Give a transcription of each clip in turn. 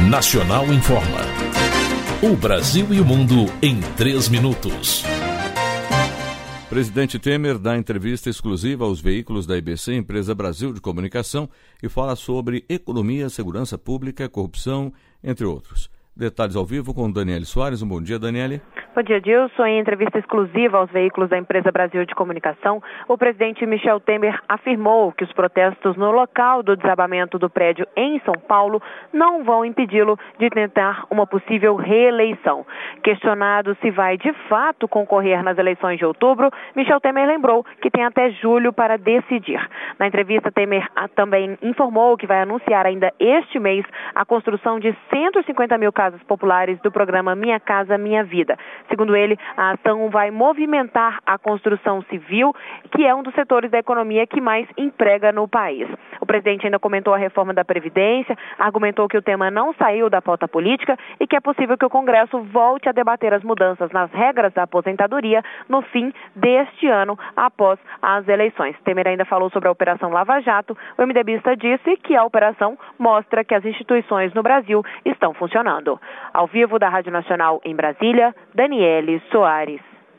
Nacional Informa. O Brasil e o mundo em 3 minutos. Presidente Temer dá entrevista exclusiva aos veículos da IBC, Empresa Brasil de Comunicação, e fala sobre economia, segurança pública, corrupção, entre outros. Detalhes ao vivo com Daniele Soares. Um bom dia, Daniele. Bom dia, Dilson. Em entrevista exclusiva aos veículos da Empresa Brasil de Comunicação, o presidente Michel Temer afirmou que os protestos no local do desabamento do prédio em São Paulo não vão impedi-lo de tentar uma possível reeleição. Questionado se vai de fato concorrer nas eleições de outubro, Michel Temer lembrou que tem até julho para decidir. Na entrevista, Temer também informou que vai anunciar ainda este mês a construção de 150 mil casas populares do programa Minha Casa Minha Vida. Segundo ele, a ação vai movimentar a construção civil, que é um dos setores da economia que mais emprega no país. O presidente ainda comentou a reforma da Previdência, argumentou que o tema não saiu da pauta política e que é possível que o Congresso volte a debater as mudanças nas regras da aposentadoria no fim deste ano, após as eleições. Temer ainda falou sobre a Operação Lava Jato. O MDBista disse que a operação mostra que as instituições no Brasil estão funcionando. Ao vivo da Rádio Nacional em Brasília, Daniele Soares.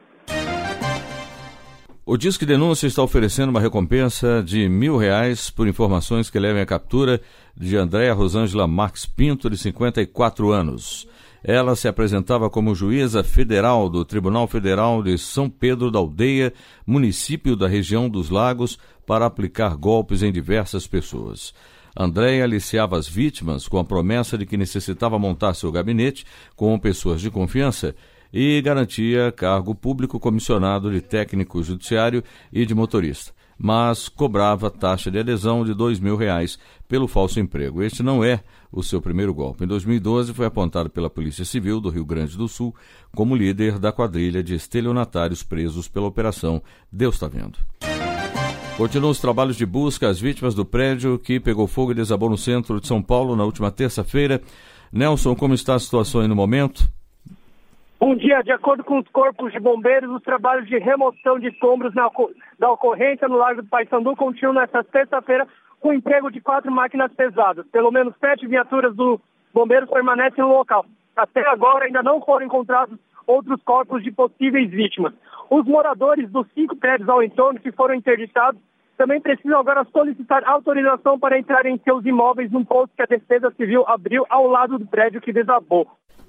O Disque Denúncia está oferecendo uma recompensa de R$1.000 por informações que levem à captura de Andréa Rosângela Marques Pinto, de 54 anos. Ela se apresentava como juíza federal do Tribunal Federal de São Pedro da Aldeia, município da região dos Lagos, para aplicar golpes em diversas pessoas. Andréia aliciava as vítimas com a promessa de que necessitava montar seu gabinete com pessoas de confiança e garantia cargo público comissionado de técnico judiciário e de motorista, mas cobrava taxa de adesão de R$2.000 pelo falso emprego. Este não é o seu primeiro golpe. Em 2012, foi apontado pela Polícia Civil do Rio Grande do Sul como líder da quadrilha de estelionatários presos pela Operação Deus Tá Vendo. Continuam os trabalhos de busca às vítimas do prédio que pegou fogo e desabou no centro de São Paulo na última terça-feira. Nelson, como está a situação aí no momento? Bom dia. De acordo com os corpos de bombeiros, os trabalhos de remoção de escombros da ocorrência no Largo do Paissandu continuam nesta terça-feira com o emprego de 4 máquinas pesadas. Pelo menos 7 viaturas dos bombeiros permanecem no local. Até agora ainda não foram encontrados outros corpos de possíveis vítimas. Os moradores dos 5 prédios ao entorno que foram interditados também precisam agora solicitar autorização para entrar em seus imóveis num posto que a Defesa Civil abriu ao lado do prédio que desabou.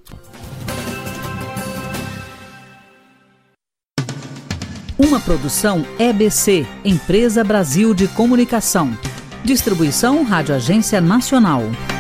Uma produção EBC, Empresa Brasil de Comunicação. Distribuição Rádio Agência Nacional.